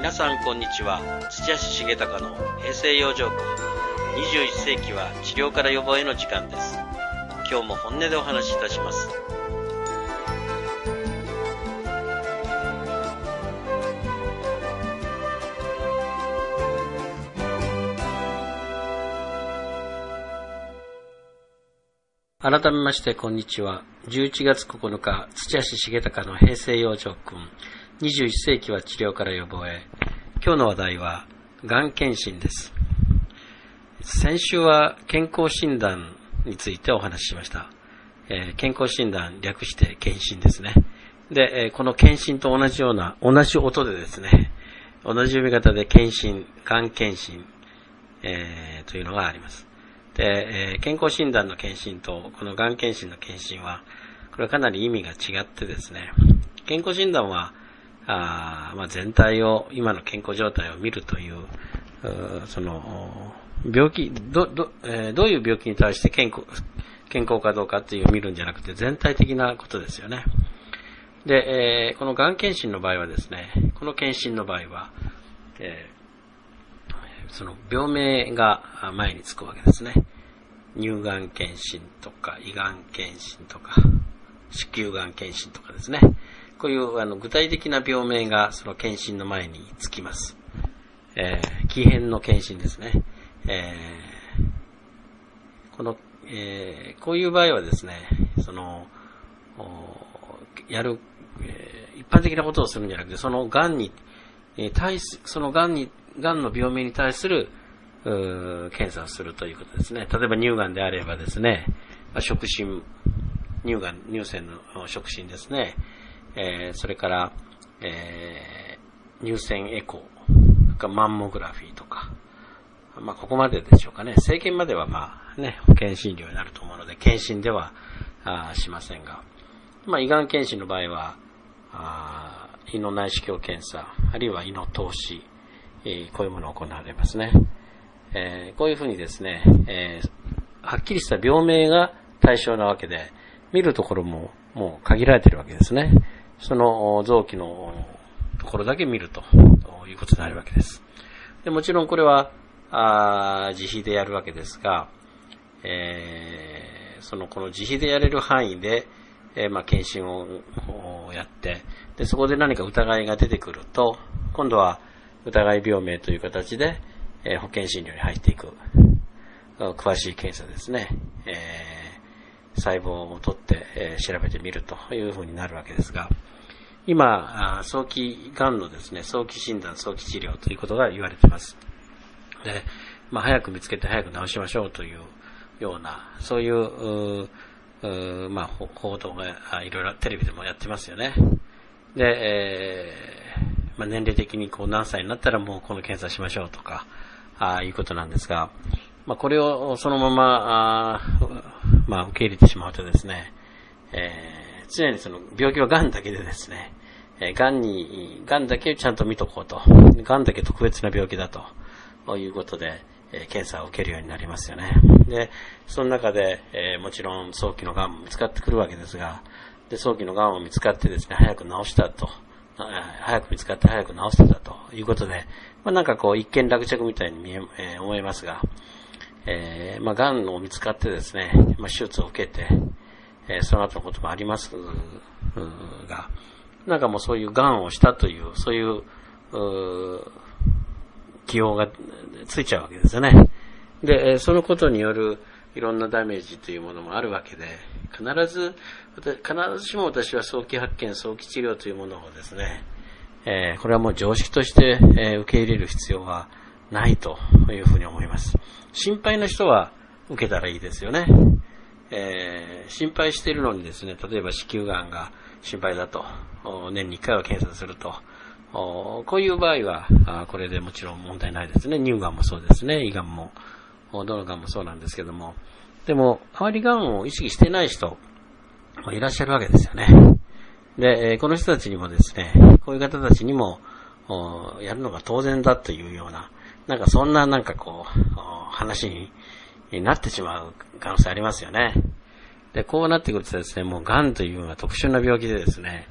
皆さんこんにちは。土橋重隆の平成養生訓。21世紀は治療から予防への時間です。今日も本音でお話しいたします。改めましてこんにちは。11月9日、土橋重隆の平成養生訓。21世紀は治療から予防へ。今日の話題は、がん検診です。先週は健康診断についてお話ししました。健康診断、略して検診ですね。で、この検診と同じような、同じ音でですね、同じ読み方で検診、がん検診、というのがあります。で、健康診断の検診とこのがん検診の検診は、これはかなり意味が違ってですね、健康診断は、全体を、今の健康状態を見るという、その、病気、どういう病気に対して健康かどうかっていう見るんじゃなくて、全体的なことですよね。で、このがん検診の場合はですね、この検診の場合は、その病名が前につくわけですね。乳がん検診とか、胃がん検診とか、子宮がん検診とかですね。こういう具体的な病名がその検診の前につきます。気変の検診ですね。こういう場合はですね、その、一般的なことをするんじゃなくて、そのがんの病名に対する、検査をするということですね。例えば乳がんであればですね、触診、乳腺の触診ですね。それから、乳腺エコー、マンモグラフィーとか、ここまででしょうかね。生検までは保険診療になると思うので、検診ではしませんが、胃がん検診の場合は、胃の内視鏡検査、あるいは胃の透視、こういうものを行われますね。こういうふうにですね、はっきりした病名が対象なわけで、見るところももう限られているわけですね。その臓器のところだけ見るということになるわけです。でもちろんこれは自費でやるわけですが、この自費でやれる範囲で、検診をやって、でそこで何か疑いが出てくると、今度は疑い病名という形で、保険診療に入っていく詳しい検査ですね。細胞を取って、調べてみるというふうになるわけですが、今早期がんのですね、早期診断、早期治療ということが言われています。で、早く見つけて早く治しましょうというような、そういう報道がいろいろテレビでもやってますよね。で、年齢的に何歳になったらもうこの検査しましょうとかいうことなんですが、これをそのまま受け入れてしまうとですね、常にその病気はがんだけでですね、がんだけをちゃんと見とこうと、がんだけ特別な病気だということで、検査を受けるようになりますよね。で、その中で、もちろん早期のがんも見つかってくるわけですが、で早期のがんを見つかってですね、早く見つかって早く治せたということで、一見落着みたいに思えますが、がんを見つかってですね、手術を受けて、その後のこともありますが、もうそういうがんをしたという、そういう起用がついちゃうわけですよね。で、そのことによるいろんなダメージというものもあるわけで、必ずしも私は早期発見、早期治療というものをですね、これはもう常識として、受け入れる必要はないというふうに思います。心配な人は受けたらいいですよね。心配しているのにですね、例えば子宮がんが心配だと、年に1回は検査すると、こういう場合はこれでもちろん問題ないですね。乳がんもそうですね。胃がんもどのがんもそうなんですけども、でもあまりがんを意識していない人もいらっしゃるわけですよね。で、この人たちにもですね、こういう方たちにもやるのが当然だというような、そんな話になってしまう可能性ありますよね。で、こうなってくるとですね、もうがんというのは特殊な病気でですね、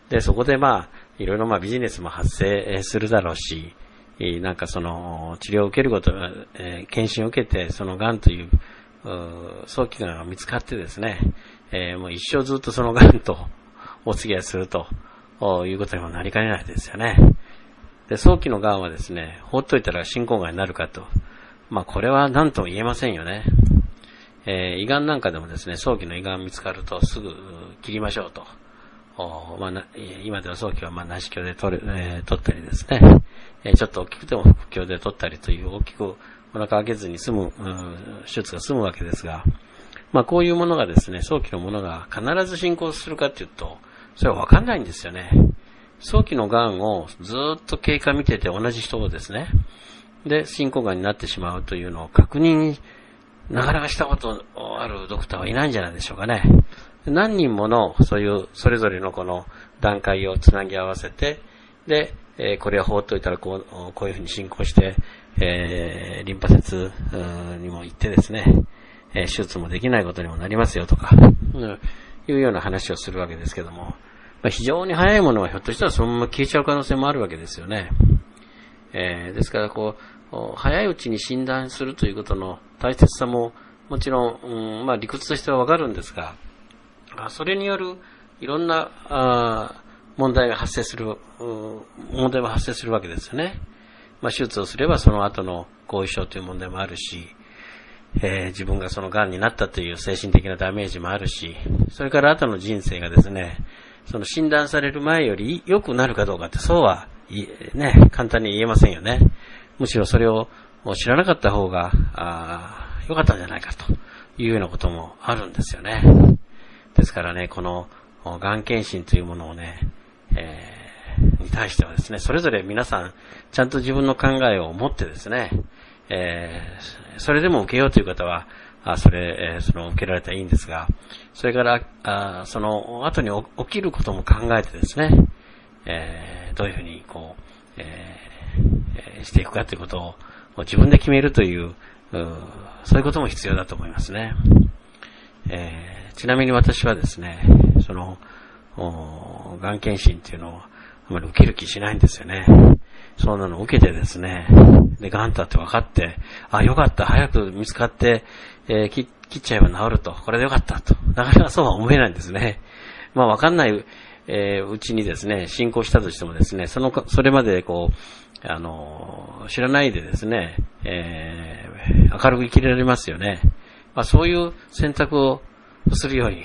で、そこでいろいろビジネスも発生するだろうし、なんかその治療を受けること、検診を受けて、その癌という早期癌が見つかってですね、もう一生ずっとその癌とお付き合いするということにもなりかねないですよね。で、早期の癌はですね、放っといたら進行癌になるかと。これは何とも言えませんよね。胃がんなんかでもですね、早期の胃がん見つかるとすぐ切りましょうと。今では早期は内視鏡で取ったりですね、ちょっと大きくても腹鏡で取ったりという大きくお腹開けずに済む、手術が済むわけですが、こういうものがですね、早期のものが必ず進行するかというと、それはわかんないんですよね。早期の癌をずっと経過見てて同じ人をですね、で、進行癌になってしまうというのを確認なかなかしたことあるドクターはいないんじゃないでしょうかね。何人ものそういうそれぞれのこの段階をつなぎ合わせて、で、これは放っておいたらこういうふうに進行して、リンパ節にも行ってですね、手術もできないことにもなりますよとか、いうような話をするわけですけども、非常に早いものはひょっとしたらそのまま消えちゃう可能性もあるわけですよね。ですから早いうちに診断するということの大切さももちろん、理屈としてはわかるんですが、それによるいろんな問題が発生するわけですよね。手術をすればその後の後遺症という問題もあるし、自分がその癌になったという精神的なダメージもあるし、それから後の人生がですね、その診断される前より良くなるかどうかってそうは簡単に言えませんよね。むしろそれを知らなかった方が良かったんじゃないかというようなこともあるんですよね。ですからね、このがん検診というものをね、に対してはですね、それぞれ皆さんちゃんと自分の考えを持ってですね、それでも受けようという方はその受けられたらいいんですが、それからその後に起きることも考えてですね、どういうふうにしていくかということを自分で決めるという、そういうことも必要だと思いますね。ちなみに私はですね、そのがん検診っていうのをあまり受ける気しないんですよね。そんなの受けてですね、でがんだって分かって、よかった、早く見つかって、切っちゃえば治ると、これでよかったと、なかなかそうは思えないんですね。分かんないうちにですね、進行したとしてもですね、それまで知らないでですね、明るく生きられますよね。そういう選択をするように、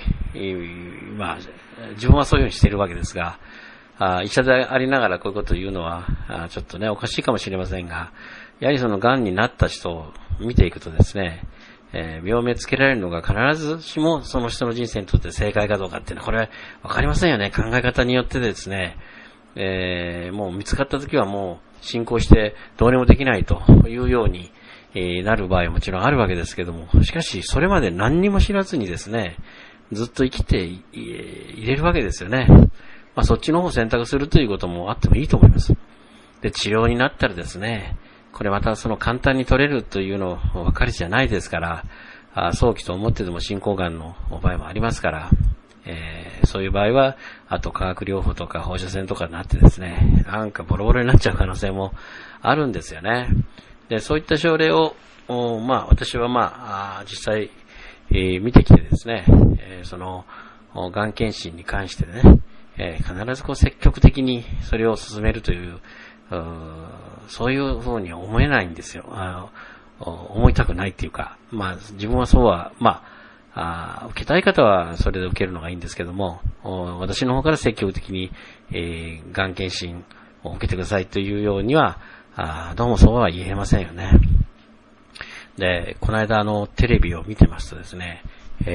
自分はそういうふうにしているわけですが、医者でありながらこういうことを言うのは、ちょっとね、おかしいかもしれませんが、やはりその癌になった人を見ていくとですね、病名つけられるのが必ずしもその人の人生にとって正解かどうかっていうのは、これわかりませんよね。考え方によってですね、もう見つかった時はもう進行してどうにもできないというように、なる場合はもちろんあるわけですけども、しかしそれまで何にも知らずにですね、ずっと生きていれるわけですよね。そっちの方を選択するということもあってもいいと思います。で、治療になったらですね、これまたその簡単に取れるというのばかりじゃないですから、早期と思ってでも進行がんの場合もありますから、そういう場合は、あと化学療法とか放射線とかになってですね、なんかボロボロになっちゃう可能性もあるんですよね。で、そういった症例を、私は実際、見てきてですね、その、がん検診に関してね、必ず積極的にそれを進めるという、そういうふうには思えないんですよ。思いたくないっていうか、自分はそうは、受けたい方はそれで受けるのがいいんですけども、私の方から積極的に、がん検診を受けてくださいというようには、どうもそうは言えませんよね。で、この間テレビを見てますとですね、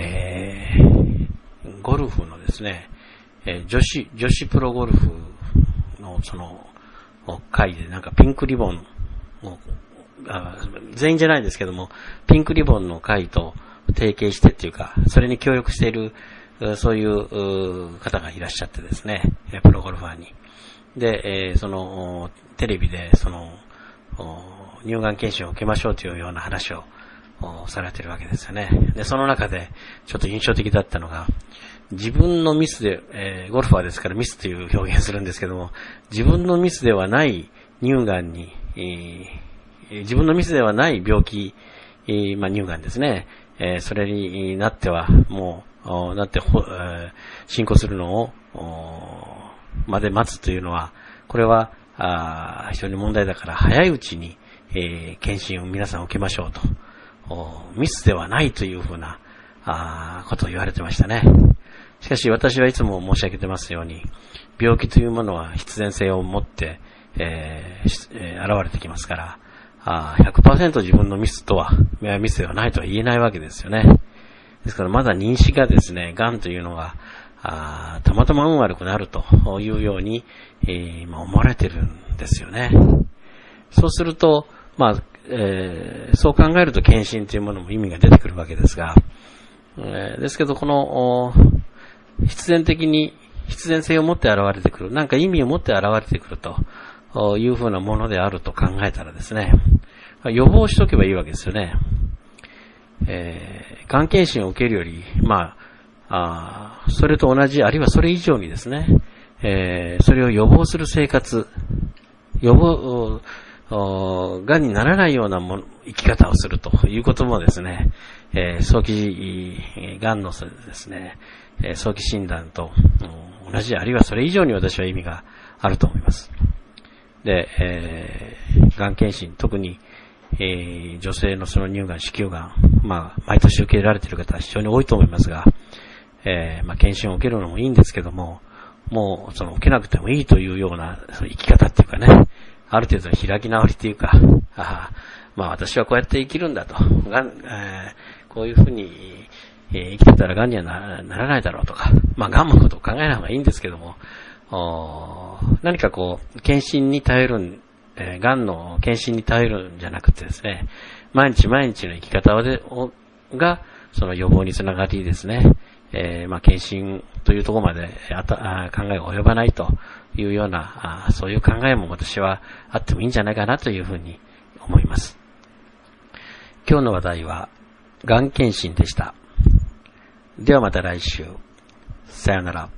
ゴルフのですね、女子プロゴルフのその会でなんかピンクリボンを、全員じゃないですけども、ピンクリボンの会と提携してっていうか、それに協力している、そういう方がいらっしゃってですね、プロゴルファーに。で、そのテレビでその乳がん検診を受けましょうというような話をされているわけですよね。で、その中でちょっと印象的だったのが、自分のミスで、ゴルファーですからミスという表現するんですけども、自分のミスではない乳がんに、自分のミスではない病気、乳がんですね。それになっては、もう、進行するのを、まで待つというのは、これは、非常に問題だから早いうちに、検診を皆さん受けましょうと。ミスではないというふうな、ことを言われてましたね。しかし私はいつも申し上げてますように、病気というものは必然性を持って、現れてきますから、100% 自分のミスではないとは言えないわけですよね。ですからまだ認識がですね、癌というのが、たまたま運悪くなるというように、思われてるんですよね。そうすると、そう考えると検診というものも意味が出てくるわけですが、ですけどこの、必然性を持って現れてくる、なんか意味を持って現れてくるというふうなものであると考えたらですね、予防しとけばいいわけですよね。がん検診を受けるより、それと同じ、あるいはそれ以上にですね、それを予防する生活、がんにならないような生き方をするということもですね、早期がんのですね、早期診断と同じ、あるいはそれ以上に私は意味があると思います。で、がん検診、特に、女性のその乳がん、子宮がん、毎年受けられている方は非常に多いと思いますが、検診を受けるのもいいんですけども、もう受けなくてもいいというようなその生き方っていうかね、ある程度の開き直りっていうか、私はこうやって生きるんだと、こういうふうに生きてたら癌にはならないだろうとか、癌のことを考えない方がいいんですけども、何か検診に頼る、癌の検診に頼るんじゃなくてですね、毎日毎日の生き方がその予防につながりですね、検診というところまで考えが及ばないというような、そういう考えも私はあってもいいんじゃないかなというふうに思います。今日の話題は、がん検診でした。ではまた来週。さよなら。